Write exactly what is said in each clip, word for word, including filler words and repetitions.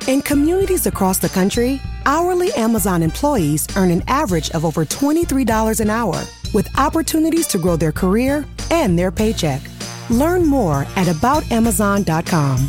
In communities across the country, hourly Amazon employees earn an average of over twenty-three dollars an hour, with opportunities to grow their career and their paycheck. Learn more at about amazon dot com.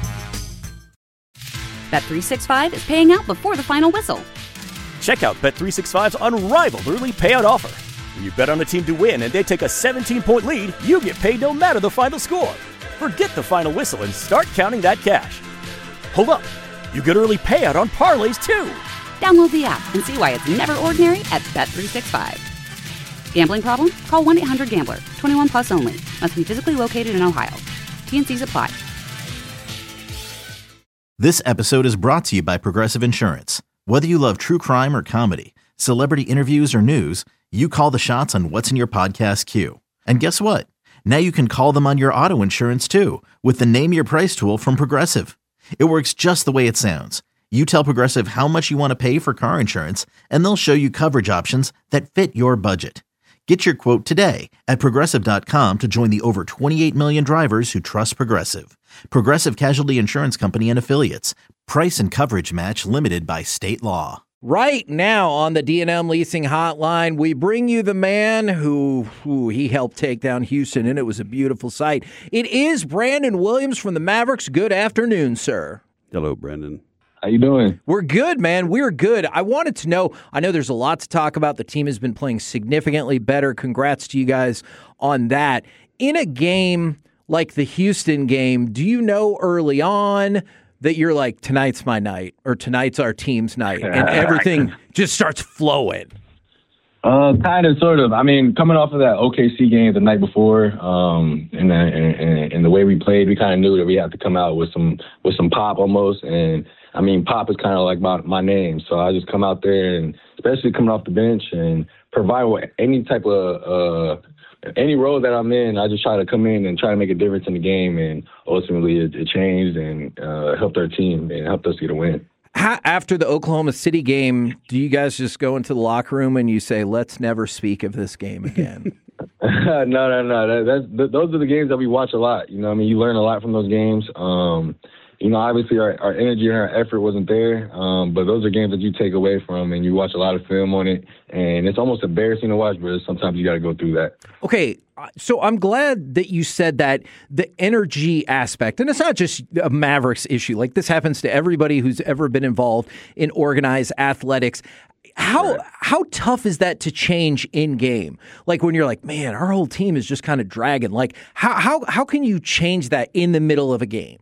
Bet three sixty-five is paying out before the final whistle. Check out Bet three sixty-five's unrivaled early payout offer. When you bet on a team to win and they take a seventeen-point lead, you get paid no matter the final score. Forget the final whistle and start counting that cash. Hold up. You get early payout on parlays, too. Download the app and see why it's never ordinary at Bet three sixty-five. Gambling problem? Call one eight hundred gambler. twenty-one plus only. Must be physically located in Ohio. T N Cs apply. This episode is brought to you by Progressive Insurance. Whether you love true crime or comedy, celebrity interviews or news, you call the shots on what's in your podcast queue. And guess what? Now you can call them on your auto insurance, too, with the Name Your Price tool from Progressive. It works just the way it sounds. You tell Progressive how much you want to pay for car insurance, and they'll show you coverage options that fit your budget. Get your quote today at Progressive dot com to join the over twenty-eight million drivers who trust Progressive. Progressive Casualty Insurance Company and Affiliates. Price and coverage match limited by state law. Right now on the D and M Leasing Hotline, we bring you the man who, who he helped take down Houston, and it was a beautiful sight. It is Brandon Williams from the Mavericks. Good afternoon, sir. Hello, Brandon. How you doing? We're good, man. We're good. I wanted to know, I know there's a lot to talk about. The team has been playing significantly better. Congrats to you guys on that. In a game like the Houston game, do you know early on that you're like, tonight's my night, or tonight's our team's night, and everything just starts flowing? Uh, kind of, sort of. I mean, coming off of that O K C game the night before, um, and, the, and, and the way we played, we kind of knew that we had to come out with some with some pop almost. And I mean, pop is kind of like my my name, so I just come out there and, especially coming off the bench, and provide any type of uh, any role that I'm in. I just try to come in and try to make a difference in the game, and ultimately it, it changed and uh, helped our team and helped us get a win. How, after the Oklahoma City game, do you guys just go into the locker room and you say, let's never speak of this game again? no, no, no. That, that's, th- those are the games that we watch a lot. You know what I mean? You learn a lot from those games. Um, you know, obviously our, our energy and our effort wasn't there, um, but those are games that you take away from, and you watch a lot of film on it, and it's almost embarrassing to watch, but sometimes you got to go through that. Okay, so I'm glad that you said that, the energy aspect, and it's not just a Mavericks issue. Like, this happens to everybody who's ever been involved in organized athletics. How right. how tough is that to change in game? Like, when you're like, man, our whole team is just kind of dragging. Like, how how how can you change that in the middle of a game?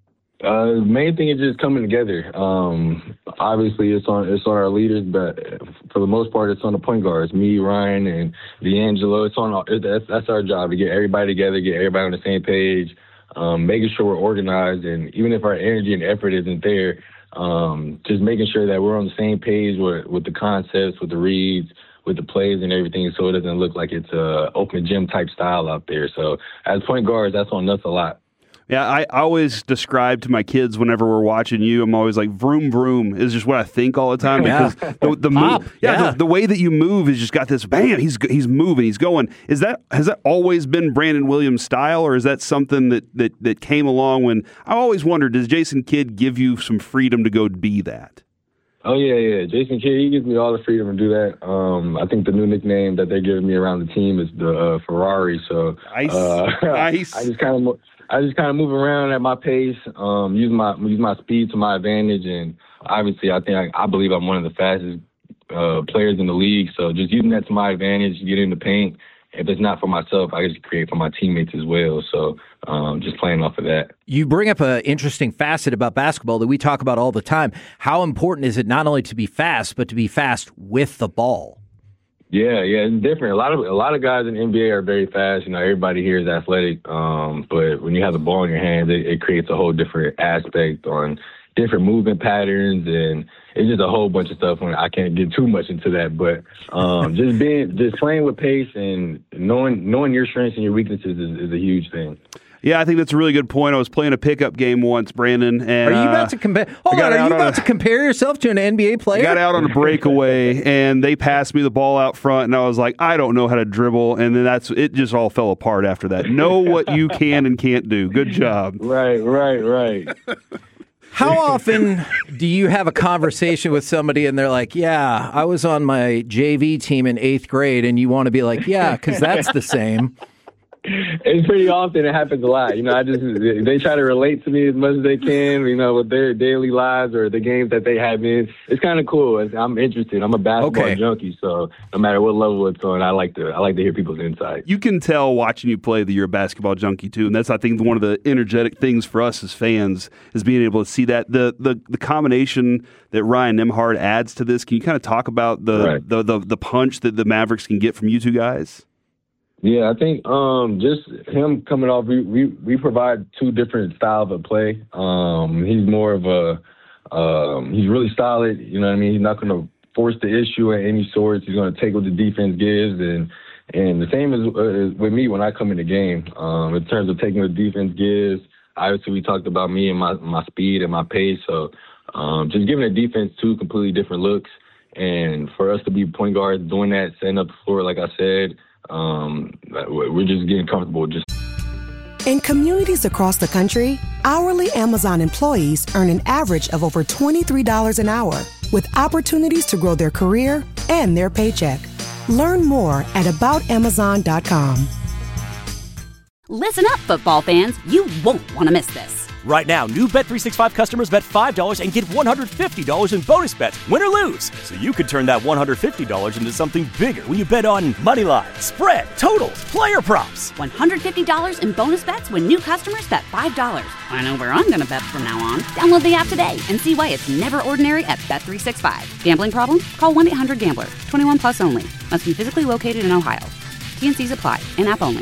Uh, the main thing is just coming together. Um, obviously, it's on it's on our leaders, but for the most part, it's on the point guards, me, Ryan, and D'Angelo. It's on it, that's that's our job, to get everybody together, get everybody on the same page, um, making sure we're organized, and even if our energy and effort isn't there, um, just making sure that we're on the same page with with the concepts, with the reads, with the plays and everything, so it doesn't look like it's a open gym type style out there. So as point guards, that's on us a lot. Yeah, I always describe to my kids whenever we're watching you, I'm always like, vroom, vroom is just what I think all the time. Because yeah. the, the, move, yeah, yeah. The, the way that you move has just got this, bam, he's he's moving, he's going. Is that Has that always been Brandon Williams' style, or is that something that, that, that came along when, I always wondered, does Jason Kidd give you some freedom to go be that? Oh, yeah, yeah. Jason Kidd, he gives me all the freedom to do that. Um, I think the new nickname that they're giving me around the team is the uh, Ferrari. So nice. Uh, nice. I just kind of... I just kind of move around at my pace, um, use my use my speed to my advantage, and obviously I think I, I believe I'm one of the fastest uh, players in the league. So just using that to my advantage, get in the paint. If it's not for myself, I just create for my teammates as well. So um, just playing off of that. You bring up an interesting facet about basketball that we talk about all the time. How important is it not only to be fast, but to be fast with the ball? Yeah, yeah, it's different. A lot of a lot of guys in the N B A are very fast. You know, everybody here is athletic, um, but when you have the ball in your hands, it, it creates a whole different aspect on different movement patterns, and it's just a whole bunch of stuff. When I can't get too much into that, but um, just being just playing with pace and knowing knowing your strengths and your weaknesses is, is a huge thing. Yeah, I think that's a really good point. I was playing a pickup game once, Brandon. And, are you about uh, to compare? Hold on, are you about a, to compare yourself to an N B A player? I got out on a breakaway, and they passed me the ball out front, and I was like, I don't know how to dribble, and then that's it. Just all fell apart after that. Know what you can and can't do. Good job. Right, right, right. How often do you have a conversation with somebody and they're like, yeah, I was on my J V team in eighth grade, and you want to be like, yeah, because that's the same. It's pretty often. It happens a lot. You know, I just they try to relate to me as much as they can, you know, with their daily lives or the games that they have in. It's kind of cool. I'm interested. I'm a basketball okay. junkie, so no matter what level it's on, I like to I like to hear people's insight. You can tell watching you play that you're a basketball junkie too, and that's I think one of the energetic things for us as fans is being able to see that the the, the combination that Ryan Nembhard adds to this. Can you kind of talk about the, right. the the the punch that the Mavericks can get from you two guys? Yeah, I think um, just him coming off, we, we, we provide two different styles of play. Um, he's more of a, um, he's really solid, you know what I mean? He's not going to force the issue at any sorts. He's going to take what the defense gives. And and the same as, uh, with me when I come in the game. Um, in terms of taking what the defense gives, obviously we talked about me and my, my speed and my pace. So um, just giving the defense two completely different looks. And for us to be point guards doing that, setting up the floor, like I said, Um, we're just getting comfortable. Just in communities across the country, hourly Amazon employees earn an average of over twenty-three dollars an hour, with opportunities to grow their career and their paycheck. Learn more at about amazon dot com. Listen up, football fans. You won't want to miss this. Right now, new Bet three sixty-five customers bet five dollars and get one hundred fifty dollars in bonus bets, win or lose. So you could turn that one hundred fifty dollars into something bigger when you bet on money line, spread, totals, player props. one hundred fifty dollars in bonus bets when new customers bet five dollars. I know where I'm going to bet from now on. Download the app today and see why it's never ordinary at Bet three sixty-five. Gambling problem? Call one eight hundred gambler. twenty-one plus only. Must be physically located in Ohio. T N Cs apply. In-app only.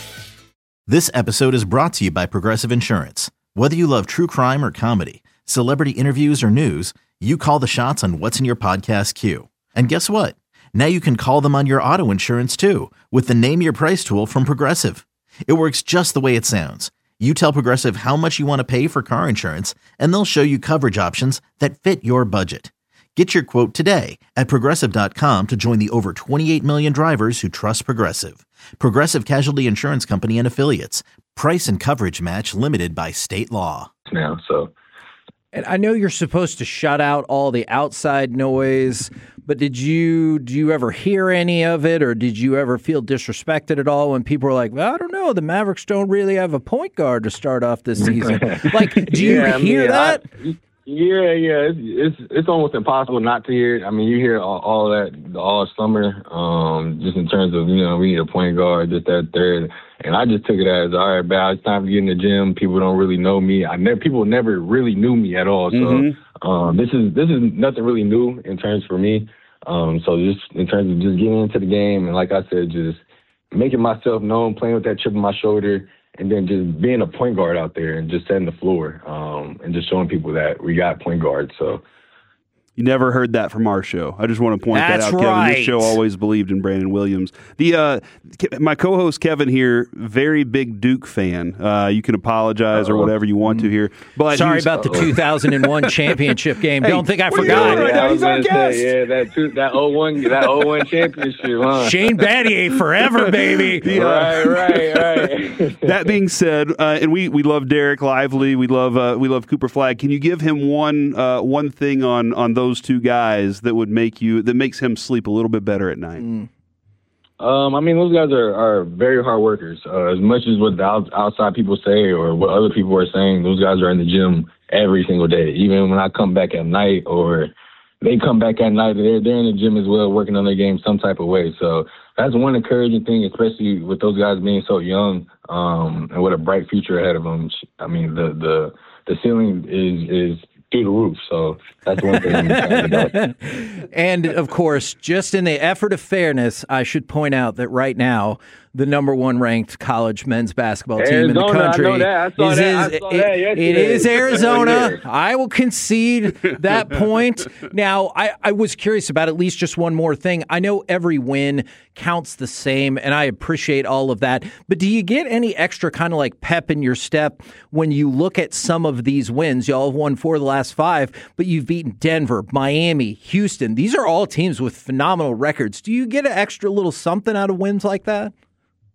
This episode is brought to you by Progressive Insurance. Whether you love true crime or comedy, celebrity interviews or news, you call the shots on what's in your podcast queue. And guess what? Now you can call them on your auto insurance too with the Name Your Price tool from Progressive. It works just the way it sounds. You tell Progressive how much you want to pay for car insurance, and they'll show you coverage options that fit your budget. Get your quote today at Progressive dot com to join the over twenty-eight million drivers who trust Progressive. Progressive Casualty Insurance Company and Affiliates. Price and coverage match limited by state law. Now, so. And I know you're supposed to shut out all the outside noise, but did you do you ever hear any of it, or did you ever feel disrespected at all when people were like, well, I don't know, the Mavericks don't really have a point guard to start off this season? Like, do you yeah, hear I mean, that? I, Yeah, yeah, it's, it's it's almost impossible not to hear it. I mean, you hear all, all that all summer, um, just in terms of, you know, we need a point guard, this, that, third. And I just took it as, all right, Val, it's time to get in the gym. People don't really know me. I never, people never really knew me at all. So mm-hmm. um, this is this is nothing really new in terms for me. Um, so just in terms of just getting into the game, and like I said, just making myself known, playing with that chip on my shoulder. And then just being a point guard out there and just setting the floor um, and just showing people that we got point guards. So you never heard that from our show. I just want to point That's that out, right. Kevin. This show always believed in Brandon Williams. The uh, my co-host Kevin here, very big Duke fan. Uh, you can apologize Uh-oh. or whatever you want to here. But sorry was, about the two thousand one championship game. Hey, Don't think I forgot. Right yeah, now, he's our guest. Say, yeah, that two, that oh one that oh one championship. Huh? Shane Battier forever, baby. Yeah. Right, right, right. That being said, uh, and we, we love Derek Lively. We love uh, we love Cooper Flagg. Can you give him one uh, one thing on on those two guys that would make you that makes him sleep a little bit better at night? Mm. Um, I mean, those guys are, are very hard workers. Uh, as much as what the out, outside people say or what other people are saying, those guys are in the gym every single day. Even when I come back at night or they come back at night, they're, they're in the gym as well, working on their game some type of way. So that's one encouraging thing, especially with those guys being so young um, and with a bright future ahead of them. I mean, the the, the ceiling is is through the roof. So that's one thing I'm excited about. And, of course, just in the effort of fairness, I should point out that right now, the number one ranked college men's basketball team Arizona, in the country I know that. I saw is, that. I is saw it, that it is Arizona. Yeah. I will concede that point. Now, I, I was curious about at least just one more thing. I know every win counts the same, and I appreciate all of that. But do you get any extra kind of like pep in your step when you look at some of these wins? Y'all have won four of the last five, but you've beaten Denver, Miami, Houston. These are all teams with phenomenal records. Do you get an extra little something out of wins like that?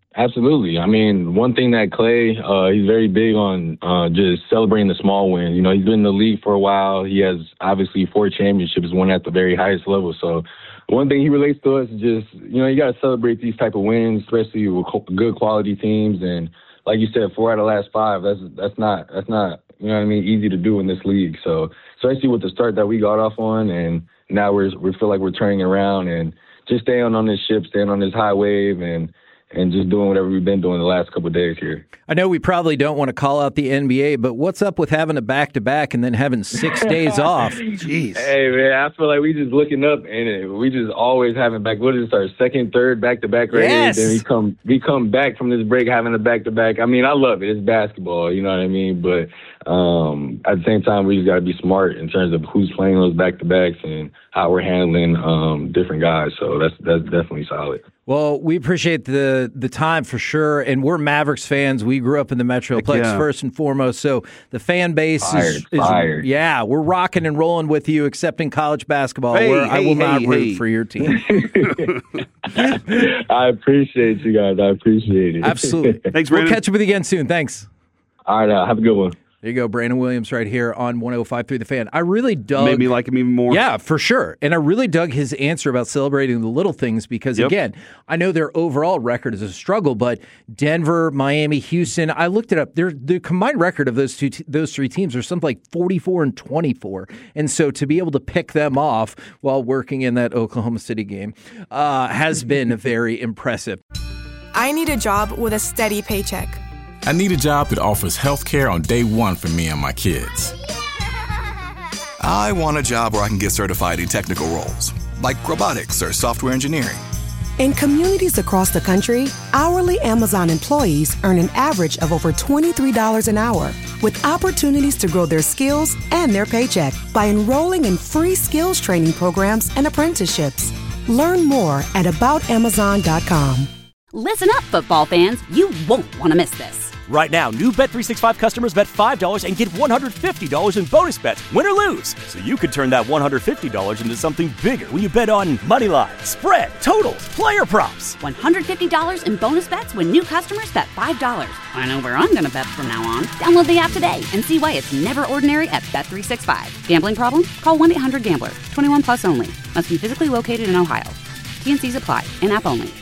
Absolutely. I mean, one thing that Clay, uh, he's very big on uh, just celebrating the small wins. You know, he's been in the league for a while. He has obviously four championships, one at the very highest level. So one thing he relates to us is just, you know, you got to celebrate these type of wins, especially with good quality teams. And like you said, four out of the last five, that's that's not, that's not, you know what I mean, easy to do in this league. So especially with the start that we got off on, and now we're, we feel like we're turning around and just staying on this ship, staying on this high wave, and and just doing whatever we've been doing the last couple of days here. I know we probably don't want to call out the N B A, but what's up with having a back-to-back and then having six days off? Jeez. Hey, man, I feel like we just looking up, and we just always having back. What is this, our second, third back-to-back right yes. here? Then we come, we come back from this break having a back-to-back. I mean, I love it. It's basketball, you know what I mean? But um, at the same time, we just got to be smart in terms of who's playing those back-to-backs and how we're handling um, different guys. So that's that's definitely solid. Well, we appreciate the the time for sure, and we're Mavericks fans. We grew up in the Metroplex yeah. first and foremost, so the fan base fired, is, is fired. yeah, we're rocking and rolling with you, except in college basketball, hey, where hey, I will hey, not hey. root for your team. I appreciate you guys. I appreciate it. Absolutely. Thanks, We'll Brandon. catch up with you again soon. Thanks. All right, uh, have a good one. There you go, Brandon Williams right here on one oh five point three The Fan. I really dug... Made me like him even more. Yeah, for sure. And I really dug his answer about celebrating the little things because, yep. again, I know their overall record is a struggle, but Denver, Miami, Houston, I looked it up. Their the combined record of those two, t- those three teams are something like forty-four and twenty-four. And so to be able to pick them off while working in that Oklahoma City game uh, has been very impressive. I need a job with a steady paycheck. I need a job that offers health care on day one for me and my kids. I want a job where I can get certified in technical roles, like robotics or software engineering. In communities across the country, hourly Amazon employees earn an average of over twenty-three dollars an hour, with opportunities to grow their skills and their paycheck by enrolling in free skills training programs and apprenticeships. Learn more at about amazon dot com. Listen up, football fans. You won't want to miss this. Right now, new Bet three sixty-five customers bet five dollars and get one hundred fifty dollars in bonus bets, win or lose. So you could turn that one hundred fifty dollars into something bigger when you bet on money line, spread, totals, player props. one hundred fifty dollars in bonus bets when new customers bet five dollars. I know where I'm going to bet from now on. Download the app today and see why it's never ordinary at Bet three sixty-five. Gambling problem? Call one eight hundred gambler. twenty-one plus only. Must be physically located in Ohio. T and C's apply. In-app only.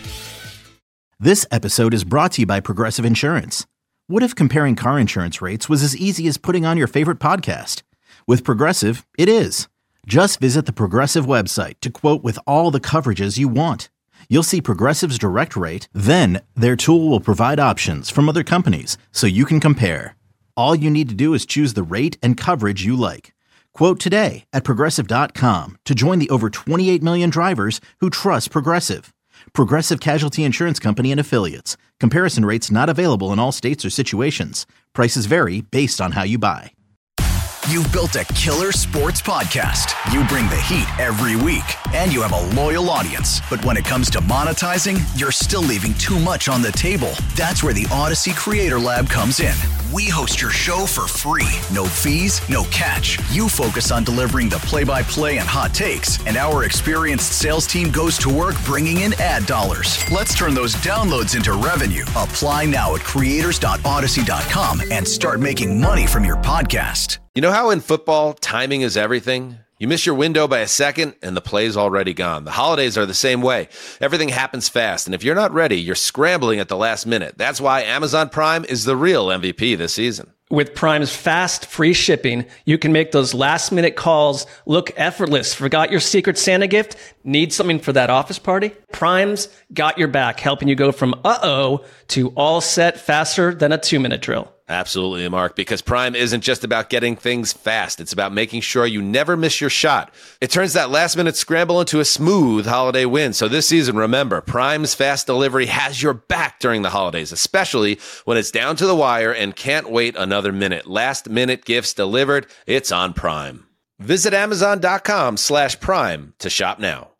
This episode is brought to you by Progressive Insurance. What if comparing car insurance rates was as easy as putting on your favorite podcast? With Progressive, it is. Just visit the Progressive website to quote with all the coverages you want. You'll see Progressive's direct rate, then their tool will provide options from other companies so you can compare. All you need to do is choose the rate and coverage you like. Quote today at progressive dot com to join the over twenty-eight million drivers who trust Progressive. Progressive Casualty Insurance Company and Affiliates. Comparison rates not available in all states or situations. Prices vary based on how you buy. You've built a killer sports podcast. You bring the heat every week, and you have a loyal audience. But when it comes to monetizing, you're still leaving too much on the table. That's where the Odyssey Creator Lab comes in. We host your show for free. No fees, no catch. You focus on delivering the play-by-play and hot takes, and our experienced sales team goes to work bringing in ad dollars. Let's turn those downloads into revenue. Apply now at creators dot odyssey dot com and start making money from your podcast. You know how in football, timing is everything? You miss your window by a second, and the play's already gone. The holidays are the same way. Everything happens fast, and if you're not ready, you're scrambling at the last minute. That's why Amazon Prime is the real M V P this season. With Prime's fast, free shipping, you can make those last-minute calls look effortless. Forgot your Secret Santa gift? Need something for that office party? Prime's got your back, helping you go from uh-oh to all set faster than a two-minute drill. Absolutely, Mark, because Prime isn't just about getting things fast. It's about making sure you never miss your shot. It turns that last-minute scramble into a smooth holiday win. So this season, remember, Prime's fast delivery has your back during the holidays, especially when it's down to the wire and can't wait another minute. Last-minute gifts delivered. It's on Prime. Visit amazon dot com slash prime to shop now.